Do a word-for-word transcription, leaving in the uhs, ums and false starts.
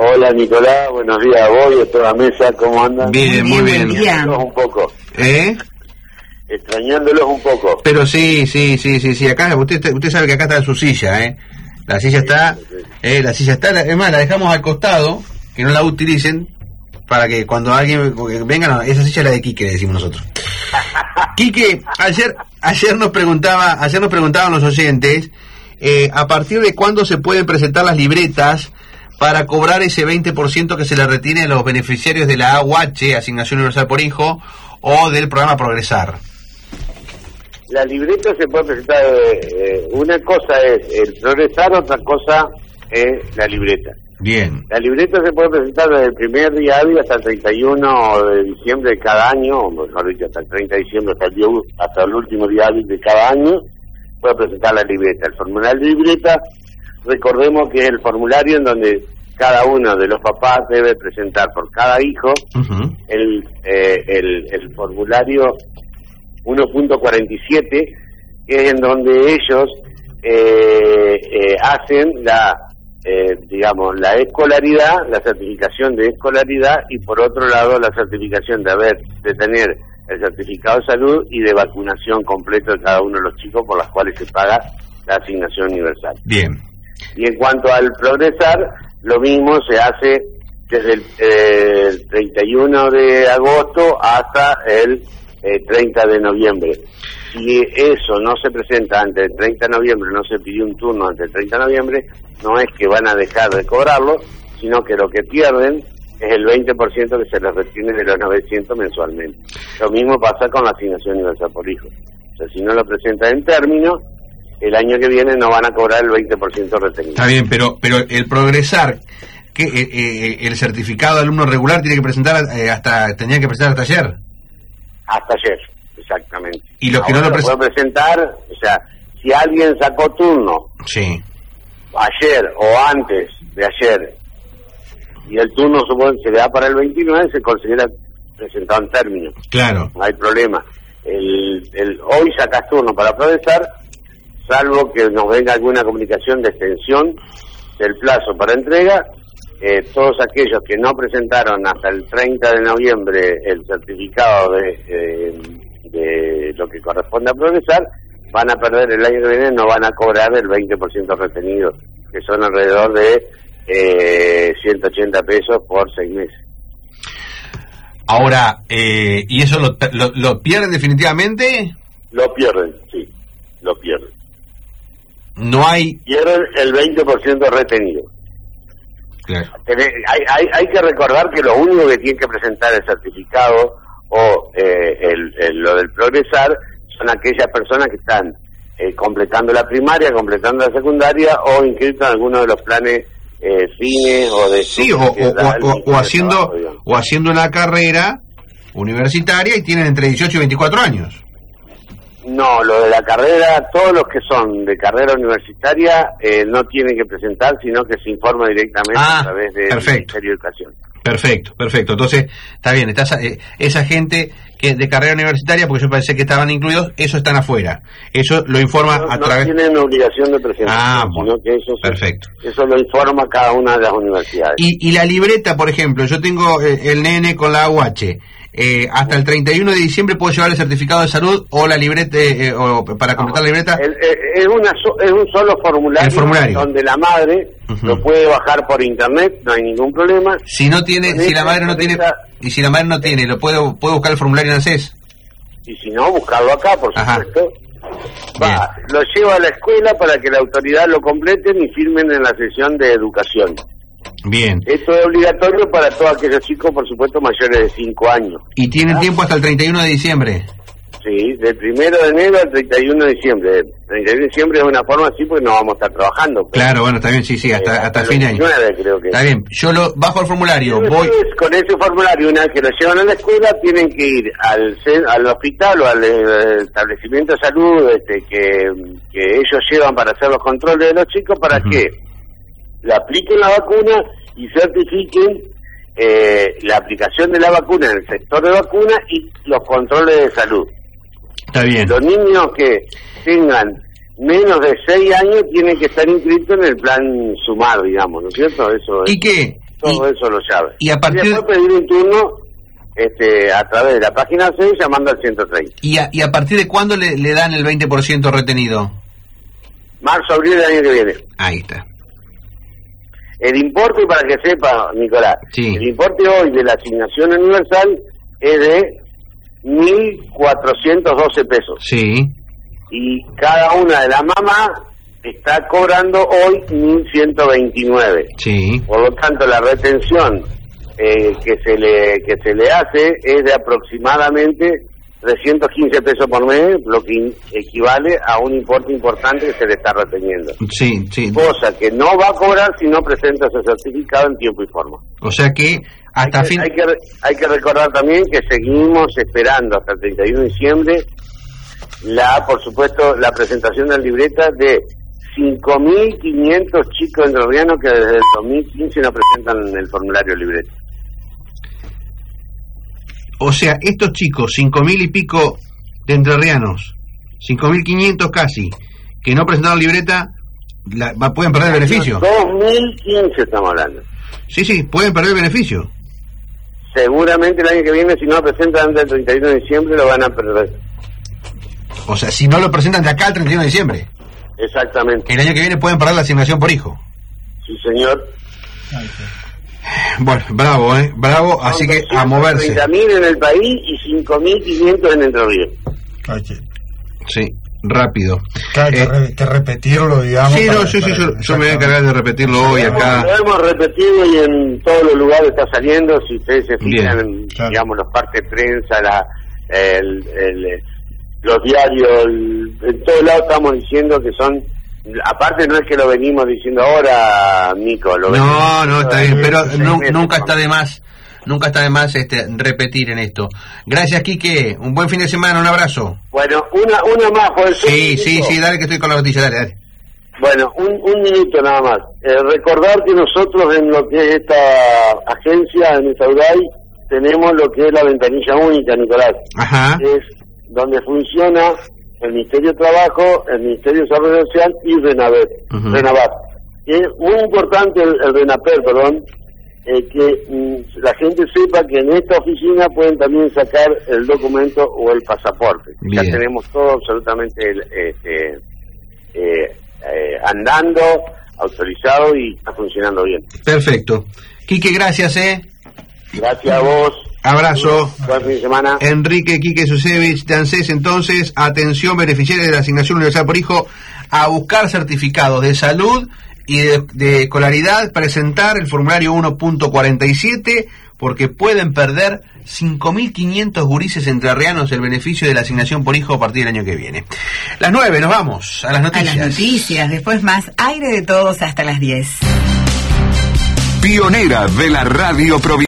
Hola Nicolás, buenos días a vos y a toda la mesa, ¿cómo andan? Bien, muy bien. Extrañándolos un poco. ¿Eh? Extrañándolos un poco. Pero sí, sí, sí, sí, sí, acá, usted usted sabe que acá está en su silla, ¿eh? La silla está, eh, la silla está, es más, la dejamos al costado, que no la utilicen, para que cuando alguien venga, no, esa silla es la de Quique, le decimos nosotros. Quique, ayer, ayer nos preguntaba, ayer nos preguntaban los oyentes, eh, a partir de cuándo se pueden presentar las libretas para cobrar ese veinte por ciento que se le retiene a los beneficiarios de la A U H, Asignación Universal por Hijo, o del programa Progresar. La libreta se puede presentar, eh, una cosa es el Progresar, otra cosa es la libreta. Bien. La libreta se puede presentar desde el primer día hábil hasta el treinta y uno de diciembre de cada año, o mejor dicho, hasta el treinta de diciembre, hasta el, día, hasta el último día hábil de cada año, puede presentar la libreta. El formulario de libreta, recordemos que es el formulario en donde cada uno de los papás debe presentar por cada hijo uh-huh. el, eh, el, el formulario uno punto cuarenta y siete, que es en donde ellos eh, eh, hacen la, eh, digamos, la escolaridad, la certificación de escolaridad y por otro lado la certificación de haber, de tener el certificado de salud y de vacunación completo de cada uno de los chicos por las cuales se paga la asignación universal. Bien. Y en cuanto al Progresar, lo mismo se hace desde el, eh, el treinta y uno de agosto hasta el eh, treinta de noviembre. Si eso no se presenta antes del treinta de noviembre, no se pidió un turno antes del treinta de noviembre, no es que van a dejar de cobrarlo, sino que lo que pierden es el veinte por ciento que se les retiene de los novecientos mensualmente. Lo mismo pasa con la asignación universal por hijo. O sea, si no lo presentan en término, el año que viene no van a cobrar el veinte por ciento retenido. Está bien, pero pero el Progresar, que eh, eh, el certificado de alumno regular tiene que presentar eh, hasta tenía que presentar hasta ayer. Hasta ayer, exactamente. Y los que Ahora no lo, lo puede presentar, o sea, si alguien sacó turno sí. ayer o antes de ayer y el turno supone se le da para el veintinueve, se considera presentado en término. Claro. No hay problema. El, el hoy sacas turno para Progresar, salvo que nos venga alguna comunicación de extensión del plazo para entrega, eh, todos aquellos que no presentaron hasta el treinta de noviembre el certificado de, eh, de lo que corresponde a Progresar, van a perder el año que viene, no van a cobrar el veinte por ciento retenido, que son alrededor de eh, ciento ochenta pesos por seis meses. Ahora, eh, ¿y eso lo, lo, lo pierden definitivamente? Lo pierden, sí, lo pierden. No hay... Pierden el veinte por ciento retenido. Claro. Hay, hay, hay que recordar que lo único que tiene que presentar el certificado o eh, el, el, lo del Progresar son aquellas personas que están eh, completando la primaria, completando la secundaria o inscritos en alguno de los planes eh, fines o de... Sí, o, o, o, o, o haciendo trabajo, o haciendo una carrera universitaria y tienen entre dieciocho y veinticuatro años. No, lo de la carrera, todos los que son de carrera universitaria eh, no tienen que presentar, sino que se informa directamente ah, a través del Ministerio de Educación. Perfecto, perfecto. Entonces, está bien, está esa, eh, esa gente que de carrera universitaria, porque yo pensé que estaban incluidos, eso están afuera. Eso lo informa no, a no través... No tienen obligación de presentar, ah, bueno, sino que eso, perfecto. Se, eso lo informa cada una de las universidades. Y, y la libreta, por ejemplo, yo tengo el, el nene con la A U H, eh, hasta el treinta y uno de diciembre puedo llevar el certificado de salud o la libreta, eh, o para completar no, la libreta. El, el, es, una so, es un solo formulario, el formulario donde la madre uh-huh. lo puede bajar por internet, no hay ningún problema. Si no tiene, si la madre no tiene, y si la madre no tiene, ¿lo puede, puede buscar el formulario en ANSES? Y si no, buscarlo acá, por Ajá. supuesto. Va, lo lleva a la escuela para que la autoridad lo completen y firmen en la sesión de educación. Bien. Esto es obligatorio para todos aquellos chicos, por supuesto, mayores de cinco años. ¿Y tienen ¿Ah? tiempo hasta el treinta y uno de diciembre? Sí, del primero de enero al treinta y uno de diciembre. El treinta y uno de diciembre es una forma así porque no vamos a estar trabajando. Pero, claro, bueno, está bien, sí, sí, hasta, eh, hasta, hasta fin de año. Creo que está bien, yo lo bajo el formulario, Entonces, voy... Con ese formulario, una vez que lo llevan a la escuela, tienen que ir al al hospital o al eh, establecimiento de salud este, que, que ellos llevan para hacer los controles de los chicos, para uh-huh. que le apliquen la vacuna y certifiquen eh, la aplicación de la vacuna en el sector de vacuna y los controles de salud. Está bien. Los niños que tengan menos de seis años tienen que estar inscritos en el plan SUMAR, digamos, ¿no es cierto? Eso es. ¿Y qué? todo y, eso lo sabe. Y a partir y después pedir un turno este, a través de la página seis llamando al ciento treinta. ¿Y a, y a partir de cuándo le, le dan el veinte por ciento retenido? Marzo, abril del año que viene. Ahí está. El importe, para que sepa, Nicolás, sí. el importe hoy de la asignación universal es de mil cuatrocientos doce pesos. Sí. Y cada una de las mamás está cobrando hoy mil ciento veintinueve. Sí. Por lo tanto, la retención eh, que se le que se le hace es de aproximadamente trescientos quince pesos por mes, lo que equivale a un importe importante que se le está reteniendo. Sí, sí. Cosa que no va a cobrar si no presenta ese certificado en tiempo y forma. O sea que hasta hay que, fin... Hay que, hay que recordar también que seguimos esperando hasta el treinta y uno de diciembre la, por supuesto, la presentación de la libreta de cinco mil quinientos chicos entrerrianos que desde el dos mil quince no presentan el formulario libreta. O sea, estos chicos, cinco mil y pico de entrerrianos, cinco mil quinientos casi, que no presentaron libreta, la, va, pueden perder el beneficio. dos mil quince estamos hablando. Sí, sí, pueden perder el beneficio. Seguramente el año que viene, si no lo presentan antes del treinta y uno de diciembre, lo van a perder. O sea, si no lo presentan de acá al treinta y uno de diciembre. Exactamente. El año que viene pueden perder la asignación por hijo. Sí, señor. Bueno, bravo, ¿eh? Bravo, así que a moverse. treinta mil en el país y cinco mil quinientos en Entre Ríos. Sí, rápido. Claro, eh, que, que repetirlo, digamos. Sí, no, sí, sí, yo, yo me voy a encargar de repetirlo hoy acá. Lo hemos repetido y en todos los lugares está saliendo. Si ustedes se fijan, en, claro. digamos, los partes de prensa, la, el, el, los diarios, el, en todos lados estamos diciendo que son. Aparte no es que lo venimos diciendo ahora, Nico. Lo no, no, está bien, pero no, nunca está de más, nunca está de más este repetir en esto. Gracias, Quique, un buen fin de semana, un abrazo. Bueno, una una más, por Sí, sí, sí, dale que estoy con la noticia, dale, dale. Bueno, un, un minuto nada más. Eh, recordar que nosotros en lo que es esta agencia, en Estaudai, tenemos lo que es la ventanilla única, Nicolás. Ajá. Es donde funciona el Ministerio de Trabajo, el Ministerio de Desarrollo Social y Renavet, uh-huh. Renavat. Es muy importante el, el Renaper, perdón, eh, que mm, la gente sepa que en esta oficina pueden también sacar el documento o el pasaporte. Bien. Ya tenemos todo absolutamente este, eh, eh, andando, autorizado y está funcionando bien. Perfecto. Quique, gracias, ¿eh? Gracias a vos. Abrazo. Buen fin de semana. Enrique Quique Susevich de ANSES. Entonces, atención, beneficiarios de la asignación universal por hijo, a buscar certificados de salud y de, de escolaridad, presentar el formulario uno punto cuarenta y siete, porque pueden perder cinco mil quinientos gurises entrerrianos el beneficio de la asignación por hijo a partir del año que viene. Las nueve, nos vamos a las noticias. A las noticias, después más aire de todos hasta las diez. Pionera de la radio provincial.